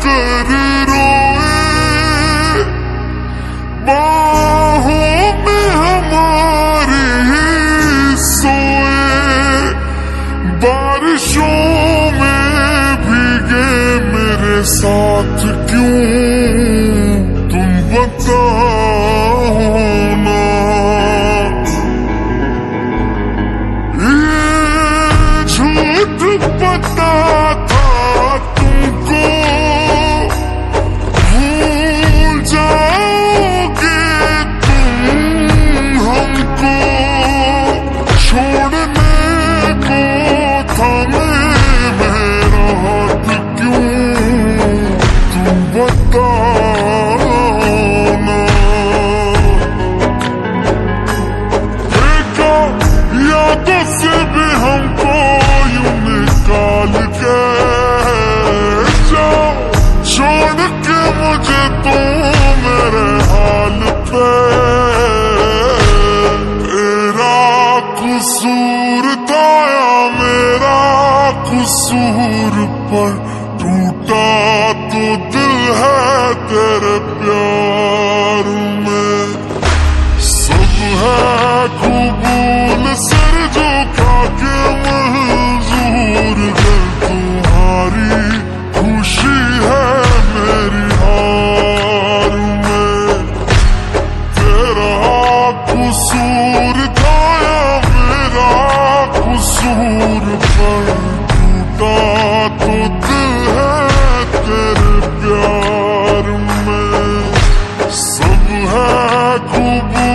कर रोए, बाहों में हमारी सोए, बारिशों में भीगे मेरे साथ क्यों तुम बताओ ना। ये झूठ पता था तुमको, भूल जाओगे तुम हमको, छोड़ने को था मेरा हाथ क्यों तुम बताओ ना। देखा यादों से भी हमको यूं निकाल के जाओ, छोड़ के मुझे तो मेरे हाल पे। तेरा कसूर था या मेरा कसूर, पर टूटा तो दिल है तेरे प्यार में। सब है कबूल सर झुका के मंजूर, दिल तुम्हारी खुशी है मेरी हार में। तेरा कसूर था या मेरा कसूर, पर टूटा तो दिल है तेरे प्यार में। सब है कबूल